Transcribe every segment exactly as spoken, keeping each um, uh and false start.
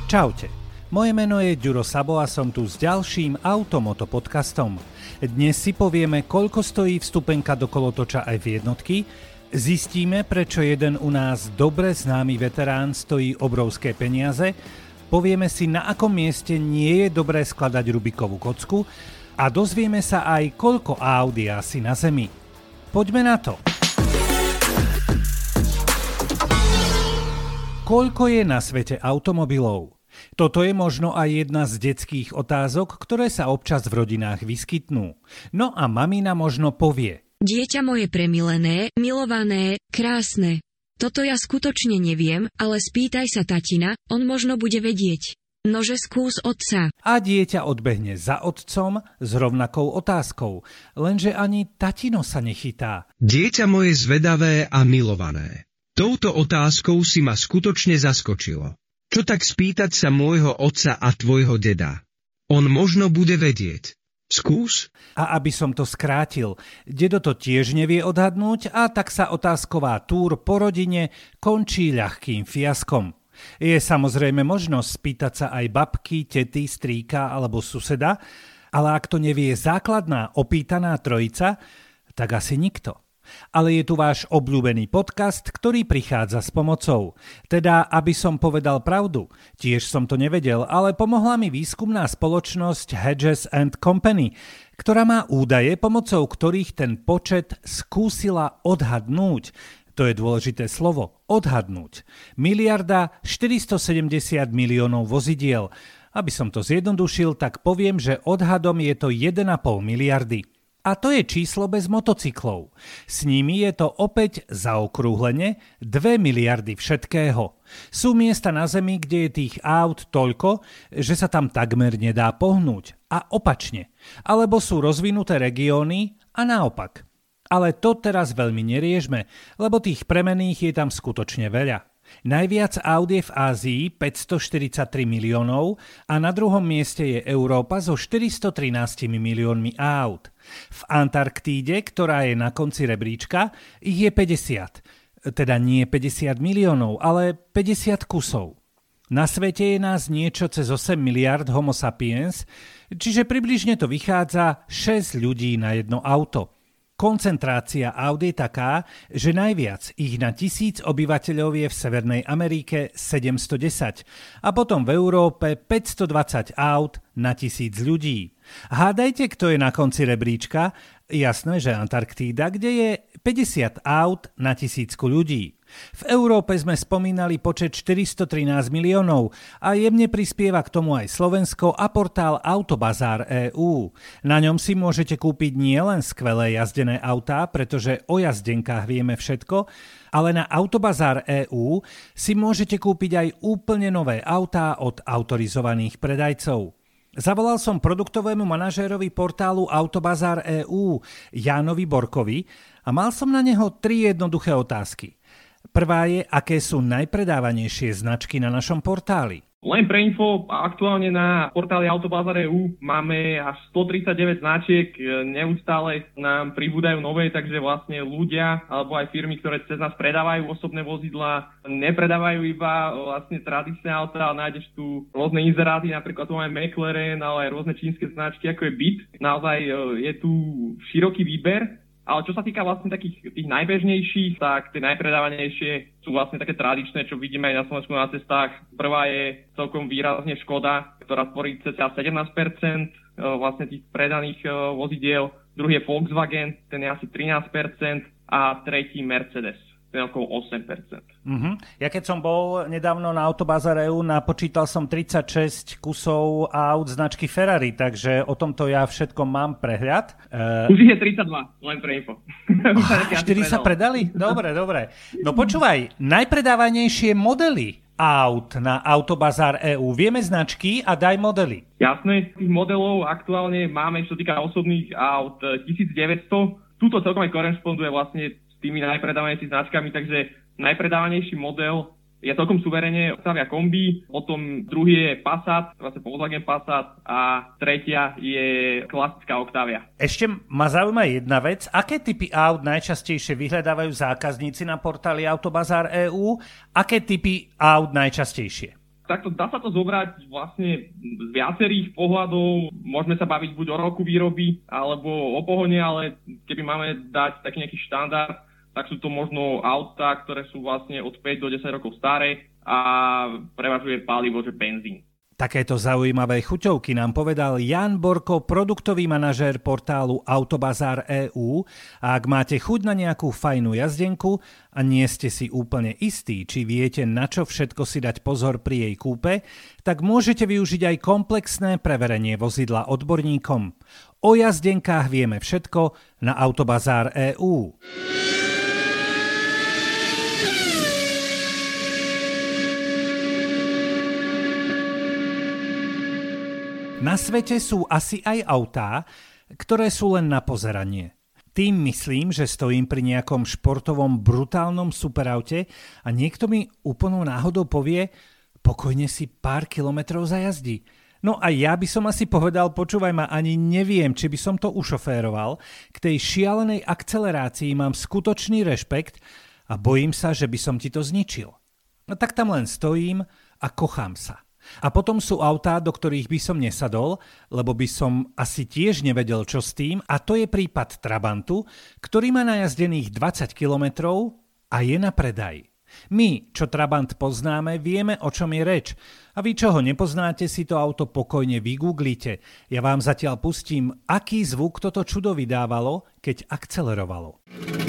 Čaute, moje meno je Ďuro Sabo a som tu s ďalším Automoto podcastom. Dnes si povieme, koľko stojí vstupenka do kolotoča aj v jednotky, zistíme, prečo jeden u nás dobre známy veterán stojí obrovské peniaze, povieme si, na akom mieste nie je dobré skladať Rubikovú kocku a dozvieme sa aj, koľko aut je asi na Zemi. Poďme na to. Koľko je na svete automobilov? Toto je možno aj jedna z detských otázok, ktoré sa občas v rodinách vyskytnú. No a mamina možno povie: Dieťa moje premilené, milované, krásne. Toto ja skutočne neviem, ale spýtaj sa tatina, on možno bude vedieť. Nože skús otca. A dieťa odbehne za otcom s rovnakou otázkou, lenže ani tatino sa nechytá. Dieťa moje zvedavé a milované. Touto otázkou si ma skutočne zaskočilo. Čo tak spýtať sa môjho otca a tvojho deda? On možno bude vedieť. Skús? A aby som to skrátil, dedo to tiež nevie odhadnúť a tak sa otázková túr po rodine končí ľahkým fiaskom. Je samozrejme možnosť spýtať sa aj babky, tety, strýka alebo suseda, ale ak to nevie základná opýtaná trojica, tak asi nikto. Ale je tu váš obľúbený podcast, ktorý prichádza s pomocou. Teda, aby som povedal pravdu, tiež som to nevedel, ale pomohla mi výskumná spoločnosť Hedges and Company, ktorá má údaje, pomocou ktorých ten počet skúsila odhadnúť. To je dôležité slovo, odhadnúť. Miliarda štyristosedemdesiat miliónov vozidiel. Aby som to zjednodušil, tak poviem, že odhadom je to jeden a pol miliardy. A to je číslo bez motocyklov. S nimi je to opäť zaokrúhlene dve miliardy všetkého. Sú miesta na Zemi, kde je tých aut toľko, že sa tam takmer nedá pohnúť. A opačne. Alebo sú rozvinuté regióny a naopak. Ale to teraz veľmi neriežme, lebo tých premenných je tam skutočne veľa. Najviac aut je v Ázii päťstoštyridsaťtri miliónov a na druhom mieste je Európa so štyristotrinásť miliónmi aut. V Antarktíde, ktorá je na konci rebríčka, ich je päťdesiat. Teda nie päťdesiat miliónov, ale päťdesiat kusov. Na svete je nás niečo cez osem miliárd Homo sapiens, čiže približne to vychádza šesť ľudí na jedno auto. Koncentrácia aut je taká, že najviac ich na tisíc obyvateľov je v Severnej Amerike sedemstodesať a potom v Európe päťstodvadsať aut na tisíc ľudí. Hádajte, kto je na konci rebríčka? Jasné, že Antarktída, kde je päťdesiat aut na tisícku ľudí. V Európe sme spomínali počet štyristotrinásť miliónov a jemne prispieva k tomu aj Slovensko a portál Autobazár bodka é ú. Na ňom si môžete kúpiť nielen skvelé jazdené autá, pretože o jazdenkách vieme všetko, ale na Autobazár bodka é ú si môžete kúpiť aj úplne nové autá od autorizovaných predajcov. Zavolal som produktovému manažérovi portálu Autobazár bodka é ú Jánovi Borkovi a mal som na neho tri jednoduché otázky. Prvá je, aké sú najpredávanejšie značky na našom portáli. Len pre info, aktuálne na portáli Autobazár bodka é ú máme až stotridsaťdeväť značiek, neustále nám pribúdajú nové, takže vlastne ľudia alebo aj firmy, ktoré cez nás predávajú osobné vozidlá, nepredávajú iba vlastne tradičné autá, ale nájdeš tu rôzne inzeráty, napríklad tu máme McLaren, ale aj rôzne čínske značky, ako je Bit. Naozaj je tu široký výber. Ale čo sa týka vlastne takých tých najbežnejších, tak tie najpredávanejšie sú vlastne také tradičné, čo vidíme aj na Slovensku na cestách. Prvá je celkom výrazne Škoda, ktorá tvorí cca sedemnásť percent vlastne tých predaných vozidiel. Druhý je Volkswagen, ten je asi trinásť percent a tretí Mercedes, ten je okolo osem percent. Uh-huh. Ja keď som bol nedávno na Autobazár bodka é ú, napočítal som tridsaťšesť kusov aut značky Ferrari, takže o tomto ja všetko mám prehľad. Uh... Už ich je tridsaťdva, len pre info. Ah, štyri sa predali? Dobre, dobre. No počúvaj, najpredávanejšie modely aut na Autobazár bodka é ú. Vieme značky a daj modely. Jasné, tých modelov aktuálne máme, čo týka osobných aut, tisícdeväťsto. Tuto celkom aj korešponduje vlastne tými najpredávanejšími značkami, takže najpredávanejší model je celkom suverene Octavia Kombi, potom druhý je Passat, vlastne Volkswagen Passat a tretia je klasická Octavia. Ešte ma zaujíma jedna vec, aké typy aut najčastejšie vyhľadávajú zákazníci na portáli Autobazár bodka é ú, aké typy aut najčastejšie? Takto dá sa to zobrať vlastne z viacerých pohľadov. Môžeme sa baviť buď o roku výroby, alebo o pohone, ale keby máme dať taký nejaký štandard, tak sú to možno autá, ktoré sú vlastne od päť do desať rokov staré a prevažuje palivo, že benzín. Takéto zaujímavé chuťovky nám povedal Jan Borko, produktový manažér portálu Autobazár bodka é ú. A ak máte chuť na nejakú fajnú jazdenku a nie ste si úplne istí, či viete, na čo všetko si dať pozor pri jej kúpe, tak môžete využiť aj komplexné preverenie vozidla odborníkom. O jazdenkách vieme všetko na Autobazár bodka é ú. Na svete sú asi aj autá, ktoré sú len na pozeranie. Tým myslím, že stojím pri nejakom športovom brutálnom superaute a niekto mi úplnou náhodou povie, pokojne si pár kilometrov zajazdí. No a ja by som asi povedal, počúvaj ma, ani neviem, či by som to ušoféroval. K tej šialenej akcelerácii mám skutočný rešpekt a bojím sa, že by som ti to zničil. No tak tam len stojím a kochám sa. A potom sú autá, do ktorých by som nesadol, lebo by som asi tiež nevedel, čo s tým, a to je prípad Trabantu, ktorý má najazdených dvadsať kilometrov a je na predaj. My, čo Trabant poznáme, vieme, o čom je reč. A vy, čo ho nepoznáte, si to auto pokojne vygooglite. Ja vám zatiaľ pustím, aký zvuk toto čudo vydávalo, keď akcelerovalo.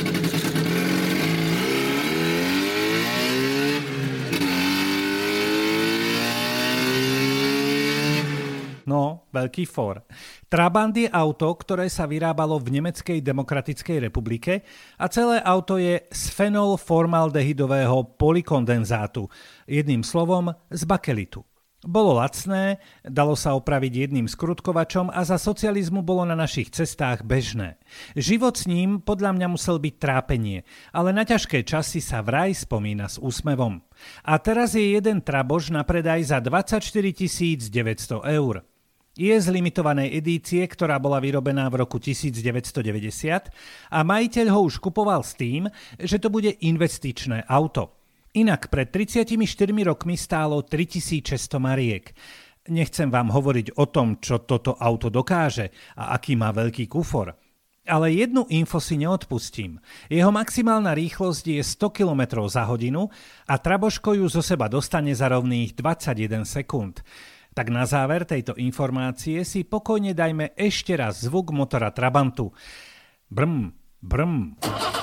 No, veľký for. Trabant je auto, ktoré sa vyrábalo v Nemeckej demokratickej republike a celé auto je z fenolformaldehydového polykondenzátu, jedným slovom z bakelitu. Bolo lacné, dalo sa opraviť jedným skrutkovačom a za socializmu bolo na našich cestách bežné. Život s ním podľa mňa musel byť trápenie, ale na ťažké časy sa vraj spomína s úsmevom. A teraz je jeden Trabož na predaj za dvadsaťštyri tisíc deväťsto eur. Je z limitovanej edície, ktorá bola vyrobená v roku devätnásťstodeväťdesiat a majiteľ ho už kupoval s tým, že to bude investičné auto. Inak pred tridsiatimi štyrmi rokmi stálo tritisícšesťsto mariek. Nechcem vám hovoriť o tom, čo toto auto dokáže a aký má veľký kufor. Ale jednu info si neodpustím. Jeho maximálna rýchlosť je sto kilometrov za hodinu a Trabožko ju zo seba dostane za rovných dvadsaťjeden sekúnd. Tak na záver tejto informácie si pokojne dajme ešte raz zvuk motora Trabantu. Brm, brm.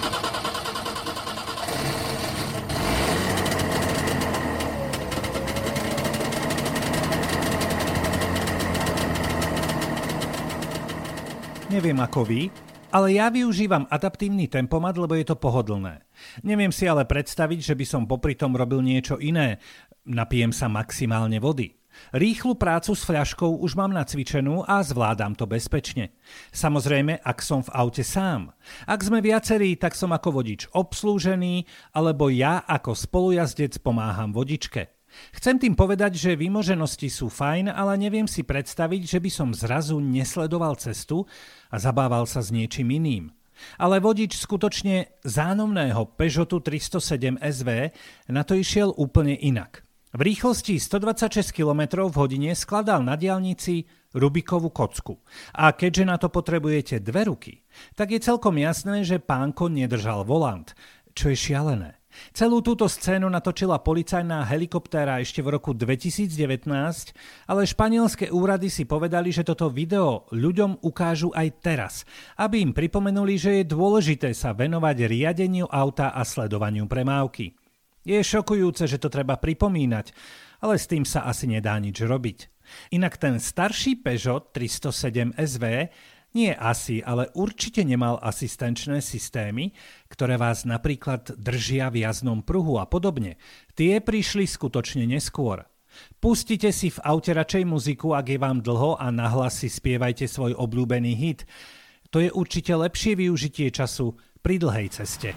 Neviem ako vy, ale ja využívam adaptívny tempomat, lebo je to pohodlné. Neviem si ale predstaviť, že by som popri tom robil niečo iné. Napijem sa maximálne vody. Rýchlu prácu s fľaškou už mám nacvičenú a zvládam to bezpečne. Samozrejme, ak som v aute sám. Ak sme viacerí, tak som ako vodič obslúžený, alebo ja ako spolujazdec pomáham vodičke. Chcem tým povedať, že vymoženosti sú fajn, ale neviem si predstaviť, že by som zrazu nesledoval cestu a zabával sa s niečím iným. Ale vodič skutočne zánomného Peugeotu tristosedem es vé na to išiel úplne inak. V rýchlosti stodvadsaťšesť kilometrov v hodine skladal na diaľnici Rubikovú kocku. A keďže na to potrebujete dve ruky, tak je celkom jasné, že pánko nedržal volant, čo je šialené. Celú túto scénu natočila policajná helikoptéra ešte v roku dvetisícdevätnásť, ale španielské úrady si povedali, že toto video ľuďom ukážu aj teraz, aby im pripomenuli, že je dôležité sa venovať riadeniu auta a sledovaniu premávky. Je šokujúce, že to treba pripomínať, ale s tým sa asi nedá nič robiť. Inak ten starší Peugeot tristosedem es vé nie asi, ale určite nemal asistenčné systémy, ktoré vás napríklad držia v jazdnom pruhu a podobne. Tie prišli skutočne neskôr. Pustite si v aute radšej muziku, ak je vám dlho, a nahlas si spievajte svoj obľúbený hit. To je určite lepšie využitie času pri dlhej ceste.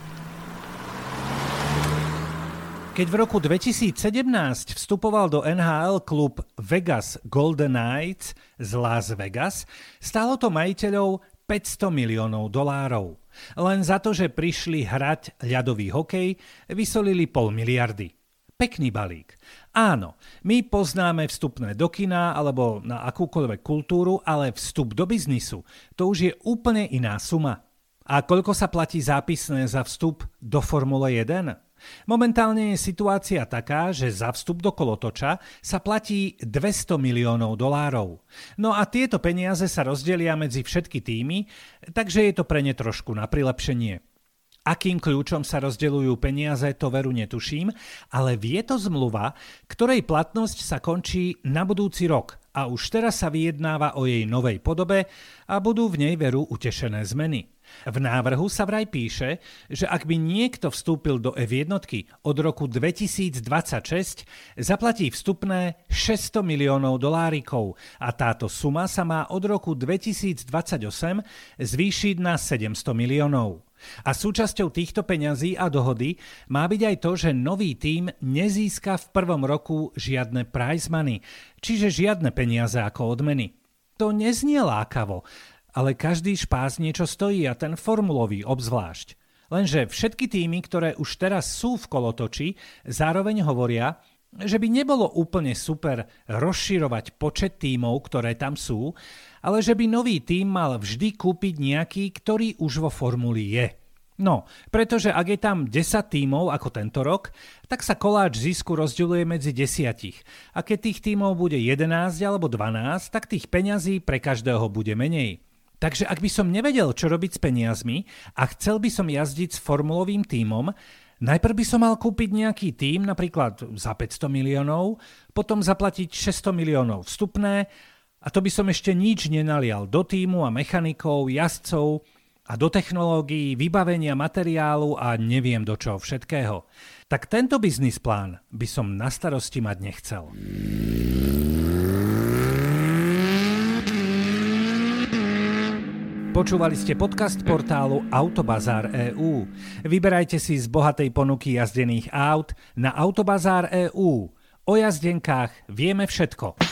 Keď v roku dvetisícsedemnásť vstupoval do en há el klub Vegas Golden Knights z Las Vegas, stálo to majiteľov päťsto miliónov dolárov. Len za to, že prišli hrať ľadový hokej, vysolili pol miliardy. Pekný balík. Áno, my poznáme vstupné do kina alebo na akúkoľvek kultúru, ale vstup do biznisu, to už je úplne iná suma. A koľko sa platí zápisné za vstup do Formule jeden? Momentálne je situácia taká, že za vstup do kolotoča sa platí dvesto miliónov dolárov. No a tieto peniaze sa rozdelia medzi všetky týmy, takže je to pre ne trošku na prilepšenie. Akým kľúčom sa rozdeľujú peniaze, to veru netuším, ale vie to zmluva, ktorej platnosť sa končí na budúci rok a už teraz sa vyjednáva o jej novej podobe a budú v nej veru utešené zmeny. V návrhu sa vraj píše, že ak by niekto vstúpil do ef jeden od roku dvetisícdvadsaťšesť, zaplatí vstupné šesťsto miliónov dolárikov a táto suma sa má od roku dvetisícdvadsaťosem zvýšiť na sedemsto miliónov. A súčasťou týchto peňazí a dohody má byť aj to, že nový tím nezíska v prvom roku žiadne prize money, čiže žiadne peniaze ako odmeny. To neznie lákavo, ale každý špás niečo stojí a ten formulový obzvlášť. Lenže všetky týmy, ktoré už teraz sú v kolotoči, zároveň hovoria, že by nebolo úplne super rozširovať počet tímov, ktoré tam sú, ale že by nový tím mal vždy kúpiť nejaký, ktorý už vo formuli je. No, pretože ak je tam desať tímov ako tento rok, tak sa koláč zisku rozdeľuje medzi desiatich. A keď tých tímov bude jedenásť alebo dvanásť, tak tých peňazí pre každého bude menej. Takže ak by som nevedel, čo robiť s peniazmi a chcel by som jazdiť s formulovým tímom, najprv by som mal kúpiť nejaký tím, napríklad za päťsto miliónov, potom zaplatiť šesťsto miliónov vstupné a to by som ešte nič nenalial do tímu a mechanikov, jazdcov a do technológií, vybavenia materiálu a neviem do čoho všetkého. Tak tento biznis plán by som na starosti mať nechcel. Počúvali ste podcast portálu Autobazár bodka é ú. Vyberajte si z bohatej ponuky jazdených áut na Autobazár bodka é ú. O jazdenkách vieme všetko.